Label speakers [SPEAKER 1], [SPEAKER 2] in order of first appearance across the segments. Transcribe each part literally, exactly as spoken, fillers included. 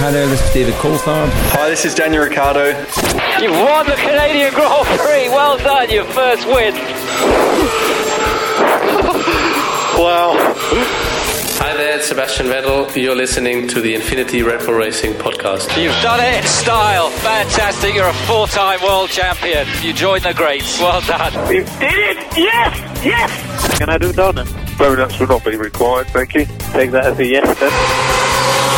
[SPEAKER 1] Hi there, this is David Coulthard.
[SPEAKER 2] Hi, this is Daniel Ricciardo.
[SPEAKER 3] You've won the Canadian Grand Prix. Well done, your first win.
[SPEAKER 2] Wow.
[SPEAKER 4] Hi there, it's Sebastian Vettel. You're listening to the Infinity Red Bull Racing podcast.
[SPEAKER 3] You've done it in style. Fantastic. You're a four-time world champion. You joined the greats. Well done.
[SPEAKER 5] We did it! Yes! Yes!
[SPEAKER 6] Can I do donuts?
[SPEAKER 7] Donuts will not be required, thank you.
[SPEAKER 6] Take that as a yes then.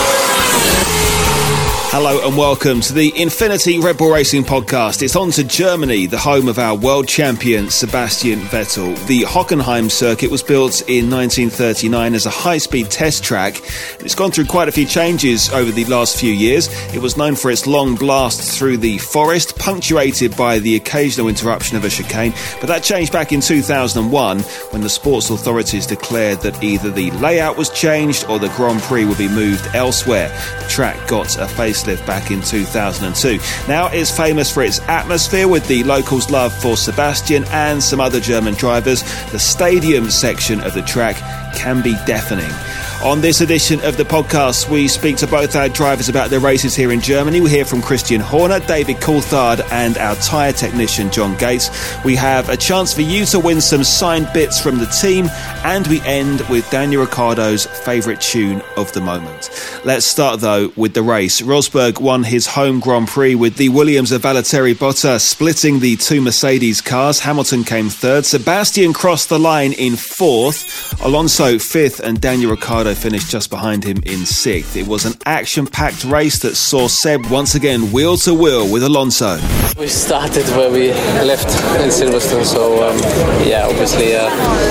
[SPEAKER 8] Hello and welcome to the Infinity Red Bull Racing podcast. It's on to Germany, the home of our world champion Sebastian Vettel. The Hockenheim circuit was built in nineteen thirty-nine as a high-speed test track. It's gone through quite a few changes over the last few years. It was known for its long blast through the forest, punctuated by the occasional interruption of a chicane. But that changed back in two thousand one when the sports authorities declared that either the layout was changed or the Grand Prix would be moved elsewhere. The track got a facelift back in two thousand two. Now it's famous for its atmosphere, with the locals' love for Sebastian and some other German drivers. The stadium section of the track can be deafening. On this edition of the podcast, we speak to both our drivers about their races here in Germany. We hear from Christian Horner, David Coulthard and our tyre technician John Gates. We have a chance for you to win some signed bits from the team, and we end with Daniel Ricciardo's favourite tune of the moment. Let's start though with the race. Rosberg won his home Grand Prix with the Williams of Valtteri Bottas splitting the two Mercedes cars. Hamilton came third. Sebastian crossed the line in fourth. Alonso fifth, and Daniel Ricciardo finished just behind him in sixth. It was an action-packed race that saw Seb once again wheel to wheel with Alonso.
[SPEAKER 4] We started where we left in Silverstone, so um, yeah, obviously uh,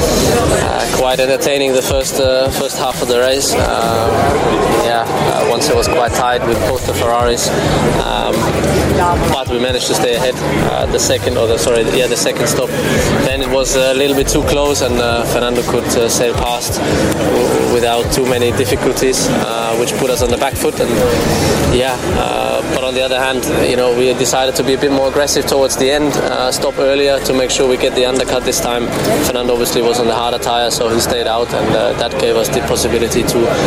[SPEAKER 4] uh, quite entertaining the first uh, first half of the race. Uh, yeah, uh, once it was quite tight with both the Ferraris, um, but we managed to stay ahead. Uh, the second, or the sorry, yeah, the second stop. Then it was a little bit too close, and uh, Fernando could uh, sail past w- without too many difficulties, uh, which put us on the back foot. And yeah, uh, but on the other hand, you know, we decided to be a bit more aggressive towards the end, uh, stop earlier to make sure we get the undercut this time. Fernando obviously was on the harder tyre, so he stayed out, and uh, that gave us the possibility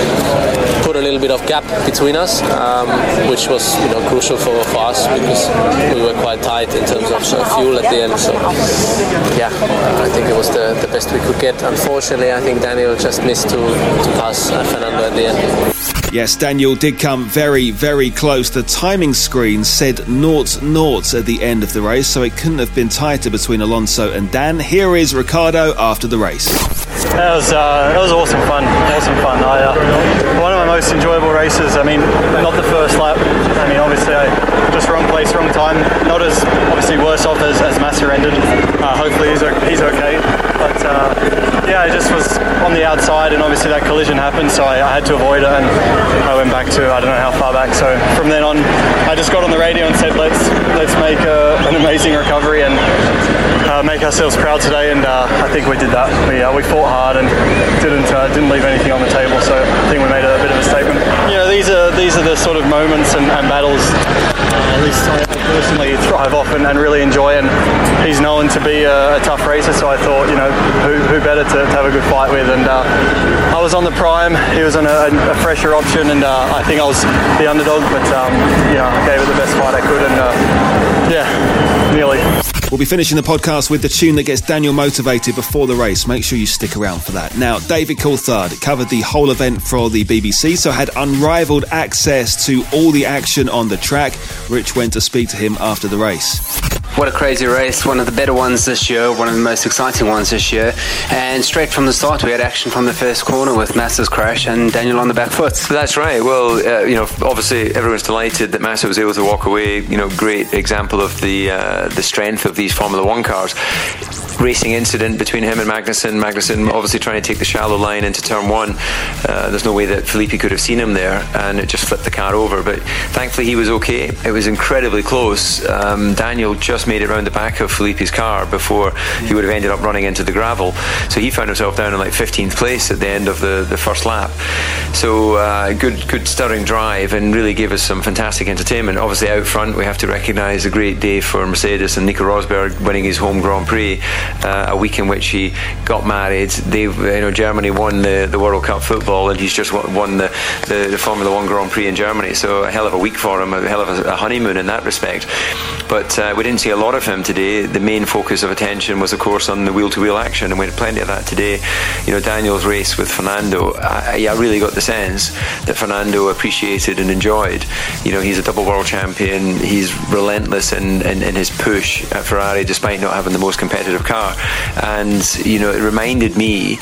[SPEAKER 4] to put a little bit of gap between us, um, which was, you know, crucial for, for us because we were quite tight in terms of uh, fuel at the end. So yeah, uh, I think it was the, the best we could get. Unfortunately, I think Daniel just missed to, to pass uh, Fernando at the end.
[SPEAKER 8] Yes, Daniel did come very, very close. The timing screen said naught naught at the end of the race, so it couldn't have been tighter between Alonso and Dan. Here is Ricciardo after the race.
[SPEAKER 2] That was uh, that was awesome fun. Awesome fun. I, uh, one of my most enjoyable races. I mean, not the first lap. I mean, obviously, I, just wrong place, wrong time. Not as obviously worse off as, as Massa ended. Uh, hopefully, he's he's okay. But uh, yeah, I just was on the outside, and obviously that collision happened, so I, I had to avoid it, and I went back to I don't know how far back. So from then on, I just got on the radio and said, let's let's make a, an amazing recovery and uh, make ourselves proud today. And uh, I think we did that. We uh, we fought hard and didn't uh, didn't leave anything on the table. So I think we made a, a bit of a statement. You know, these are these are the sort of moments and, and battles uh, at least I personally thrive off and, and really enjoy. And he's known to be a, a tough racer, so I thought, you know, who, who better to, to have a good fight with. And uh, I was on the prime. He was on a, a fresher option, and uh, I think I was the underdog. But um, yeah, I gave it the best fight I could, and uh, yeah, nearly.
[SPEAKER 8] We'll be finishing the podcast with the tune that gets Daniel motivated before the race. Make sure you stick around for that. Now, David Coulthard covered the whole event for the B B C, so had unrivaled access to all the action on the track. Rich went to speak to him after the race.
[SPEAKER 9] What a crazy race, one of the better ones this year, one of the most exciting ones this year. And straight from the start, we had action from the first corner with Massa's crash and Daniel on the back foot.
[SPEAKER 10] That's right. Well, uh, you know, obviously everyone's delighted that Massa was able to walk away. You know, great example of the uh, the strength of these Formula One cars. Racing incident between him and Magnussen. Magnussen obviously trying to take the shallow line into turn one. Uh, there's no way that Felipe could have seen him there, and it just flipped the car over. But thankfully he was okay. It was incredibly close. Um, Daniel just made it around the back of Felipe's car before he would have ended up running into the gravel. So he found himself down in like fifteenth place at the end of the, the first lap. So uh, good, good stirring drive, and really gave us some fantastic entertainment. Obviously out front we have to recognise a great day for Mercedes and Nico Rosberg winning his home Grand Prix. uh, a week in which he got married. They, you know, Germany won the, the World Cup football, and he's just won the, the, the Formula One Grand Prix in Germany. So a hell of a week for him, a hell of a, a honeymoon in that respect. But uh, we didn't see a lot of him today. The main focus of attention was, of course, on the wheel-to-wheel action, and we had plenty of that today. You know, Daniel's race with Fernando, I, I really got the sense that Fernando appreciated and enjoyed. You know, he's a double world champion. He's relentless in, in, in his push at Ferrari, despite not having the most competitive car. And, you know, it reminded me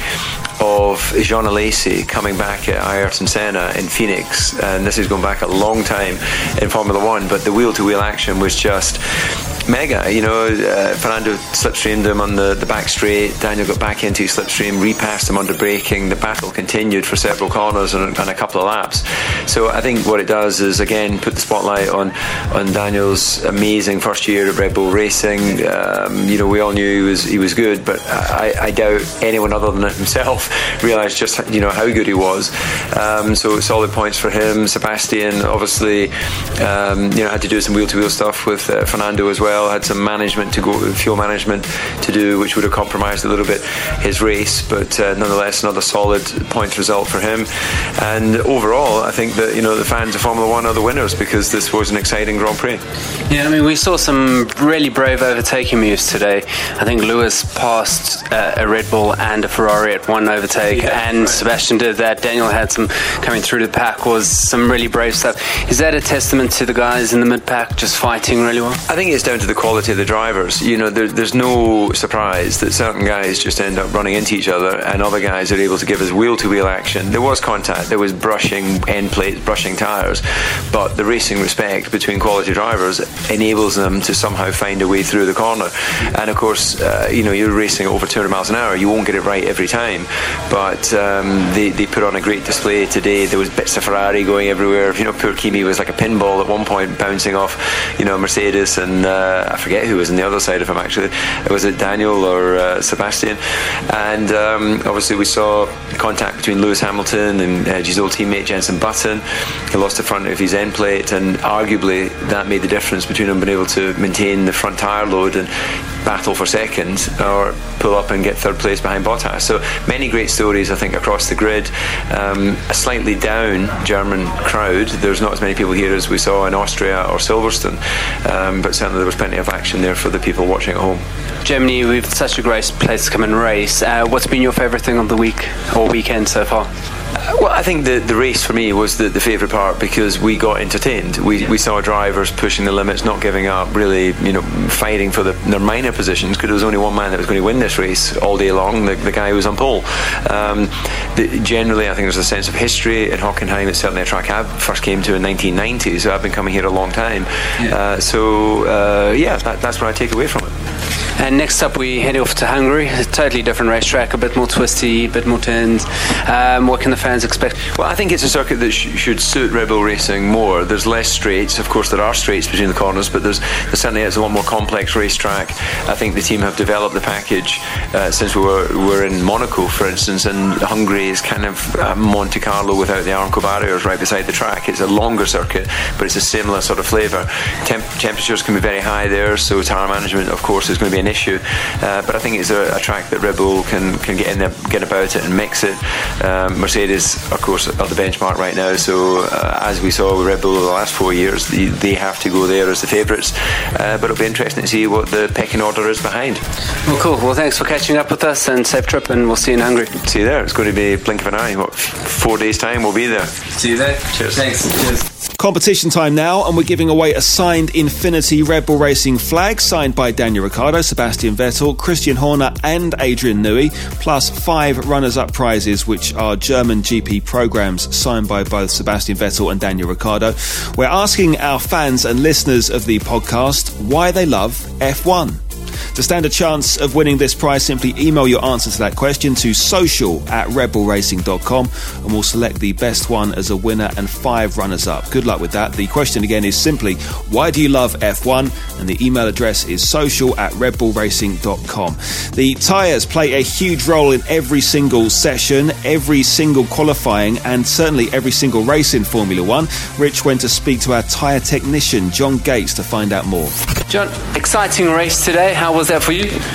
[SPEAKER 10] of Jean Alesi coming back at Ayrton Senna in Phoenix, and this is going back a long time in Formula One, but the wheel-to-wheel action was just mega. You know, uh, Fernando slipstreamed him on the, the back straight. Daniel got back into his slipstream, repassed him under braking. The battle continued for several corners and, and a couple of laps. So I think what it does is, again, put the spotlight on on Daniel's amazing first year at Red Bull Racing. Um, you know, we all knew he was he was good, but I, I doubt anyone other than himself realised just, you know, how good he was. Um, so solid points for him. Sebastian obviously, um, you know, had to do some wheel-to-wheel stuff with uh, Fernando as well. Had some management to go, fuel management to do, which would have compromised a little bit his race, but uh, nonetheless another solid points result for him. And overall, I think that, you know, the fans of Formula One are the winners, because this was an exciting Grand Prix.
[SPEAKER 9] Yeah, I mean, we saw some really brave overtaking moves today. I think Lewis passed uh, a Red Bull and a Ferrari at one overtake, yeah, and right. Sebastian did that. Daniel had some coming through the pack, was some really brave stuff. Is that a testament to the guys in the mid-pack just fighting really well?
[SPEAKER 10] I think it's down to the quality of the drivers. You know, there, there's no surprise that certain guys just end up running into each other, and other guys are able to give us wheel-to-wheel action. There was contact, there was brushing end plates, brushing tyres, but the racing respect between quality drivers enables them to somehow find a way through the corner. And of course, uh, you know, you're racing at over two hundred miles an hour, you won't get it right every time, but um, they, they put on a great display today. There was bits of Ferrari going everywhere. You know, poor Kimi was like a pinball at one point, bouncing off, you know, Mercedes, and uh, I forget who was on the other side of him actually. Was it Daniel or uh, Sebastian? And um, obviously we saw contact between Lewis Hamilton and uh, his old teammate Jenson Button. He lost the front of his end plate, and arguably that made the difference between him being able to maintain the front tyre load and battle for second, or pull up and get third place behind Bottas. So many great stories, I think, across the grid. Um, a slightly down German crowd. There's not as many people here as we saw in Austria or Silverstone, um, but certainly there was plenty of action there for the people watching at home.
[SPEAKER 9] Germany, we've such a great place to come and race. Uh, what's been your favourite thing of the week or weekend so far?
[SPEAKER 10] Uh, well, I think the, the race for me was the, the favourite part, because we got entertained. We we saw drivers pushing the limits, not giving up, really, you know, fighting for the, their minor positions, because there was only one man that was going to win this race all day long, the, the guy who was on pole. Um, the, generally, I think there's a sense of history in Hockenheim. It's certainly a track I first came to in nineteen ninety, so I've been coming here a long time. Yeah. Uh, so, uh, yeah, that, that's what I take away from it.
[SPEAKER 9] And next up we head off to Hungary, a totally different racetrack, a bit more twisty, a bit more turns. Um, what can the fans expect?
[SPEAKER 10] Well, I think it's a circuit that sh- should suit Red Bull Racing more. There's less straights. Of course, there are straights between the corners, but there's, there certainly is a lot more complex racetrack. I think the team have developed the package uh, since we were, we were in Monaco, for instance, and Hungary is kind of uh, Monte Carlo without the Arco barriers right beside the track. It's a longer circuit, but it's a similar sort of flavour. Temp- temperatures can be very high there, so tyre management, of course, is going to be an issue, uh, but I think it's a, a track that Red Bull can, can get in there, get about it and mix it. um, Mercedes, of course, are the benchmark right now, so uh, as we saw with Red Bull the last four years, they, they have to go there as the favourites, uh, but it'll be interesting to see what the pecking order is behind.
[SPEAKER 9] Well, cool. Well, thanks for catching up with us, and safe trip, and we'll see you in Hungary.
[SPEAKER 10] See you there. It's going to be a blink of an eye. What, four days time we'll be there.
[SPEAKER 9] See you there.
[SPEAKER 10] Cheers.
[SPEAKER 9] Thanks. Cheers.
[SPEAKER 8] Competition time now, and we're giving away a signed Infinity Red Bull Racing flag signed by Daniel Ricciardo, Sebastian Vettel, Christian Horner and Adrian Newey, plus five runners-up prizes, which are German G P programmes signed by both Sebastian Vettel and Daniel Ricciardo. We're asking our fans and listeners of the podcast why they love F one. To stand a chance of winning this prize, simply email your answer to that question to social at red bull racing dot com, and we'll select the best one as a winner and five runners-up. Good luck with that. The question again is simply, why do you love F one? And the email address is social at red bull racing dot com. The tyres play a huge role in every single session, every single qualifying, and certainly every single race in Formula One. Rich went to speak to our tyre technician, John Gates, to find out more.
[SPEAKER 9] John, exciting race today. How was that for you?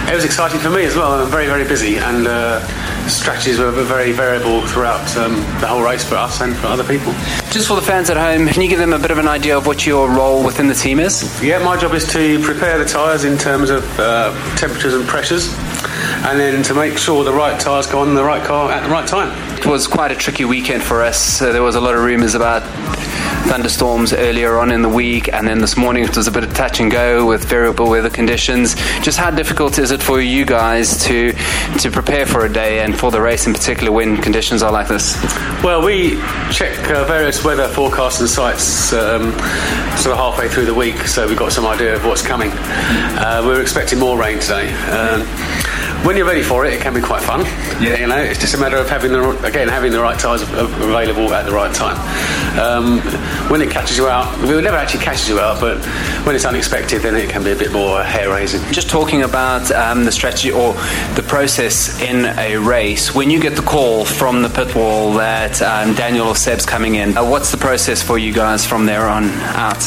[SPEAKER 1] It was exciting for me as well. I'm very, very busy, and uh, strategies were very variable throughout um, the whole race for us and for other people.
[SPEAKER 9] Just for the fans at home, can you give them a bit of an idea of what your role within the team is?
[SPEAKER 1] Yeah, my job is to prepare the tyres in terms of uh, temperatures and pressures, and then to make sure the right tyres go on the right car at the right time.
[SPEAKER 9] It was quite a tricky weekend for us. Uh, there was a lot of rumours about thunderstorms earlier on in the week, and then this morning it was a bit of touch and go with variable weather conditions. Just how difficult is it for you guys to to prepare for a day and for the race in particular when conditions are like this?
[SPEAKER 1] Well, we check uh, various weather forecasts and sites um, sort of halfway through the week, so we've got some idea of what's coming. Uh, we're expecting more rain today. Um, when you're ready for it, it can be quite fun. Yeah. You know, it's just a matter of having the again having the right tyres available at the right time. Um, when it catches you out, well, it never actually catches you out, but when it's unexpected, then it can be a bit more hair-raising.
[SPEAKER 9] Just talking about um, the strategy or the process in a race, when you get the call from the pit wall that um, Daniel or Seb's coming in, uh, what's the process for you guys from there on out?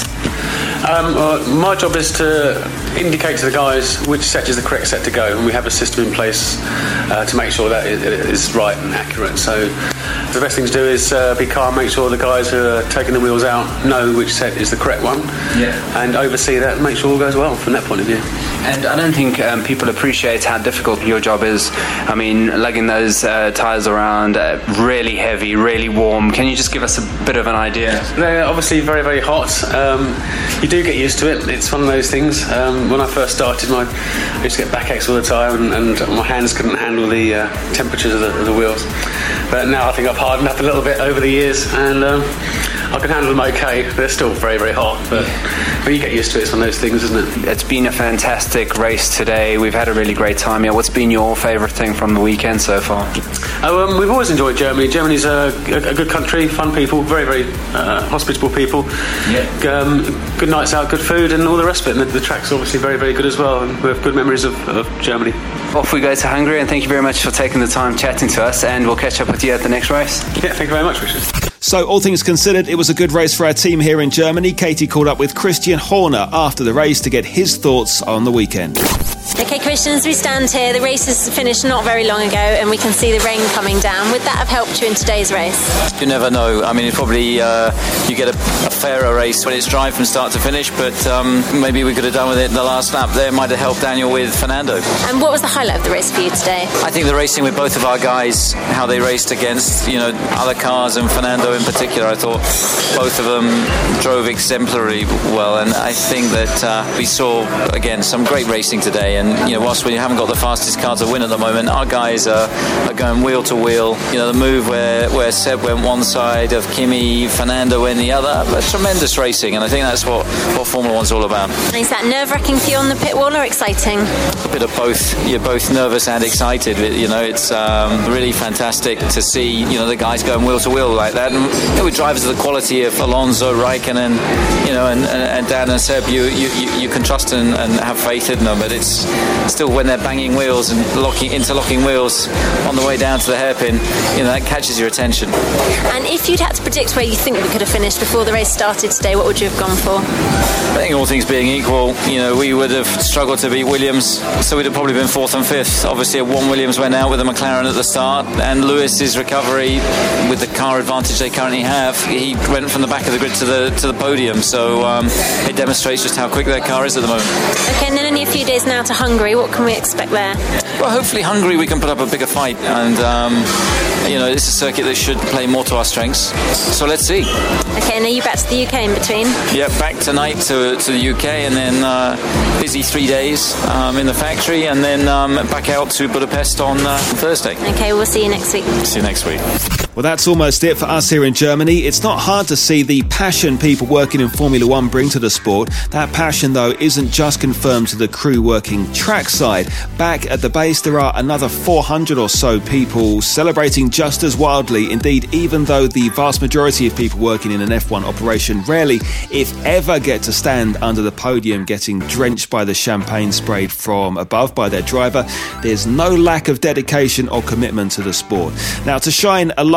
[SPEAKER 1] Um, uh, my job is to indicate to the guys which set is the correct set to go, and we have a system in place uh, to make sure that it, it is right and accurate. So the best thing to do is uh, be calm, make sure the guys who are taking the wheels out know which set is the correct one, yeah. and oversee that and make sure all goes well from that point of view.
[SPEAKER 9] And I don't think um, people appreciate how difficult your job is. I mean, lugging those uh, tyres around, uh, really heavy, really warm. Can you just give us a bit of an idea?
[SPEAKER 1] They're obviously very, very hot. Um, you do get used to it. It's one of those things. Um, when I first started, my, I used to get backaches all the time, and, and my hands couldn't handle the uh, temperatures of the, of the wheels. But now I think I've hardened up a little bit over the years, and um, I can handle them okay. They're still very, very hot, but, but you get used to it. It's one of those things, isn't it?
[SPEAKER 9] It's been a fantastic race today. We've had a really great time here. What's been your favourite thing from the weekend so far?
[SPEAKER 1] Oh, um, we've always enjoyed Germany. Germany's a, a, a good country, fun people, very, very uh, hospitable people. Yeah. Um, good nights out, good food, and all the rest of it. And the, the track's obviously very, very good as well. And we have good memories of, of Germany.
[SPEAKER 9] Off we go to Hungary, and thank you very much for taking the time chatting to us, and we'll catch up with you at the next race.
[SPEAKER 1] Yeah, thank you very much, Richard.
[SPEAKER 8] So, all things considered, it was a good race for our team here in Germany. Katie caught up with Christian Horner after the race to get his thoughts on the weekend.
[SPEAKER 11] Okay, Christian, as we stand here, the race has finished not very long ago, and we can see the rain coming down. Would that have helped you in today's race?
[SPEAKER 12] You never know. I mean, it probably uh, you get a, a fairer race when it's dry from start to finish, but um, maybe we could have done with it in the last lap there. Might have helped Daniel with Fernando.
[SPEAKER 11] And what was the highlight of the race for you today?
[SPEAKER 12] I think the racing with both of our guys, how they raced against, you know, other cars, and Fernando in particular. I thought both of them drove exemplary well, and I think that uh, we saw again some great racing today. And you know, whilst we haven't got the fastest car to win at the moment, our guys are, are going wheel to wheel. You know, the move where, where Seb went one side of Kimi, Fernando went the other. But tremendous racing, and I think that's what, what Formula One's all about.
[SPEAKER 11] And is that nerve-wracking for you on the pit wall, or exciting?
[SPEAKER 12] A bit of both. You're both nervous and excited. You know, it's um, really fantastic to see, you know, the guys going wheel to wheel like that. And you know, with drivers of the quality of Alonso, Raikkonen, you know, and, and, and Dan and Seb, you, you, you can trust and, and have faith in them. But it's still when they're banging wheels and locking, interlocking wheels on the way down to the hairpin, you know, that catches your attention.
[SPEAKER 11] And if you'd had to predict where you think we could have finished before the race started today, what would you have gone for?
[SPEAKER 12] I think all things being equal, you know, we would have struggled to beat Williams, so we'd have probably been fourth and fifth. Obviously, one Williams went out with a McLaren at the start, and Lewis's recovery with the car advantage they currently have, he went from the back of the grid to the to the podium. So um, it demonstrates just how quick their car is at the moment.
[SPEAKER 11] Okay, and then only a few days now to Hungary. What can we expect there?
[SPEAKER 12] Well, hopefully Hungary we can put up a bigger fight, and um, you know, it's a circuit that should play more to our strengths. So let's see.
[SPEAKER 11] Okay, and are you back to the U K in between?
[SPEAKER 12] Yeah, back tonight to to the U K, and then uh, busy three days um, in the factory, and then um, back out to Budapest on uh, Thursday.
[SPEAKER 11] Okay, we'll see you next week.
[SPEAKER 12] See you next week.
[SPEAKER 8] Well, that's almost it for us here in Germany. It's not hard to see the passion people working in Formula One bring to the sport. That passion, though, isn't just confirmed to the crew working trackside. Back at the base, there are another four hundred or so people celebrating just as wildly. Indeed, even though the vast majority of people working in an F one operation rarely, if ever, get to stand under the podium getting drenched by the champagne sprayed from above by their driver, there's no lack of dedication or commitment to the sport. Now, to shine a light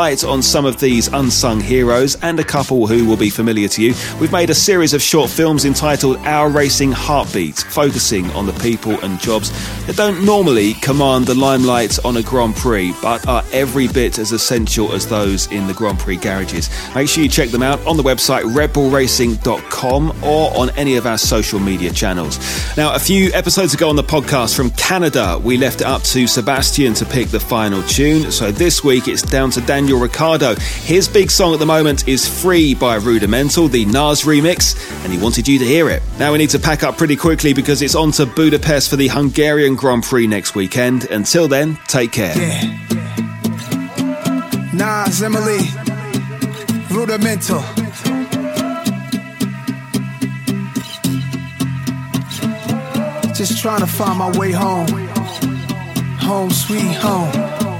[SPEAKER 8] light on some of these unsung heroes and a couple who will be familiar to you, we've made a series of short films entitled Our Racing Heartbeat, focusing on the people and jobs that don't normally command the limelight on a Grand Prix, but are every bit as essential as those in the Grand Prix garages. Make sure you check them out on the website red bull racing dot com or on any of our social media channels. Now, a few episodes ago on the podcast from Canada, we left it up to Sebastian to pick the final tune. So this week it's down to Daniel Ricciardo. His big song at the moment is Free by Rudimental, the Nas remix, and he wanted you to hear it. Now we need to pack up pretty quickly because it's on to Budapest for the Hungarian Grand Prix next weekend. Until then, take care.
[SPEAKER 13] Yeah. Nas, Emily, Rudimental. Just trying to find my way home. Home, sweet home.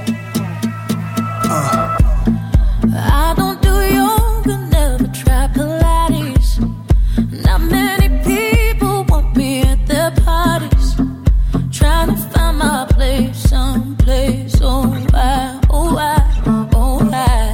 [SPEAKER 13] Uh.
[SPEAKER 14] I don't do yoga, never try Pilates. Not many people want me at their parties. Trying to find my place, someplace. Oh, why, oh, why, oh, why.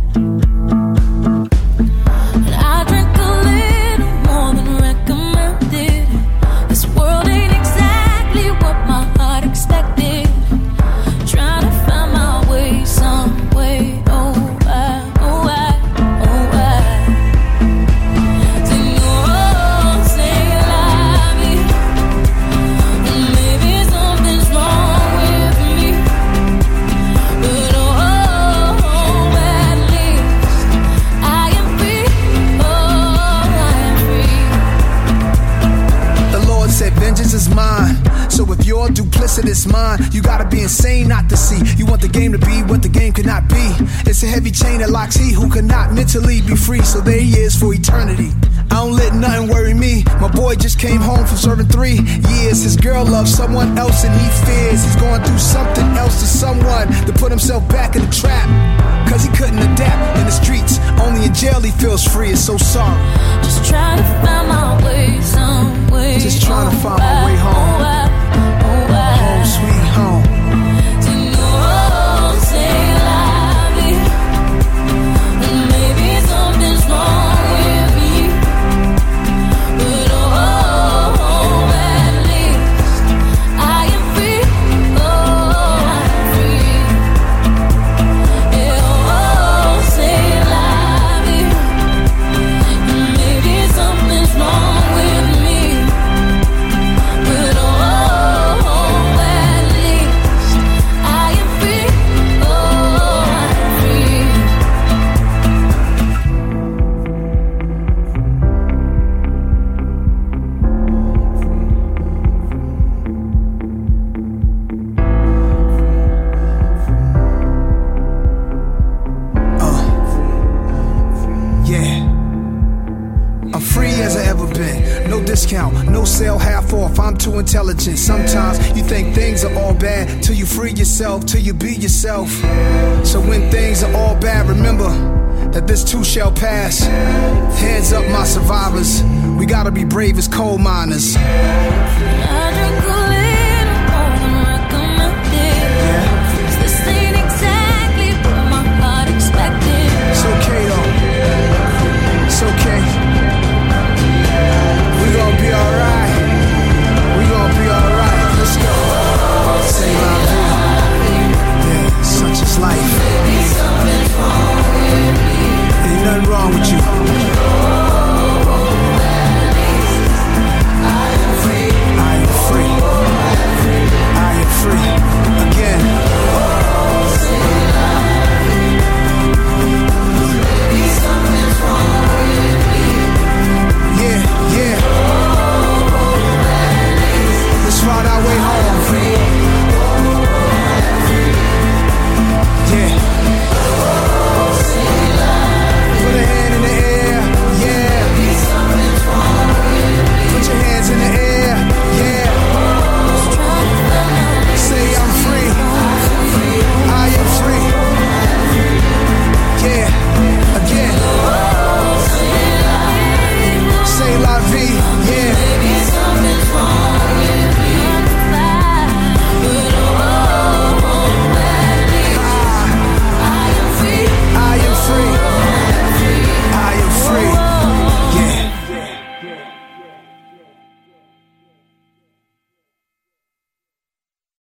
[SPEAKER 14] And I drink a little more than recommended. This world ain't exactly what my heart expected. Trying to find my way some way. Oh, why, oh, why, oh, why. Sing, oh, say you love me. And maybe something's wrong with me. But oh, oh, at least I am free. Oh, I am free.
[SPEAKER 13] The Lord said, vengeance is mine. So if you're duplicitous mind, you gotta be insane not to see. You want the game to be what the game cannot be. It's a heavy chain that locks he who cannot mentally be free. So there he is for eternity. I don't let nothing worry me. My boy just came home from serving three years. His girl loves someone else and he fears he's going through something else to someone to put himself back in the trap. Cause he couldn't adapt in the streets. Only in jail he feels free. It's so sorry.
[SPEAKER 14] Just trying to find my way some way.
[SPEAKER 13] Just trying to find my way home. Home, sweet home.
[SPEAKER 14] To know, say you love me. And maybe something's wrong with me. But oh, oh, at least I am free. Oh, I'm free. Yeah, oh, say you love me. And maybe something's wrong with me. But oh,
[SPEAKER 13] discount, no sale, half off, I'm too intelligent. Sometimes you think things are all bad till you free yourself, till you be yourself. So when things are all bad, remember that this too shall pass. Hands up, my survivors, we gotta be brave as coal miners.
[SPEAKER 14] I drink a little more than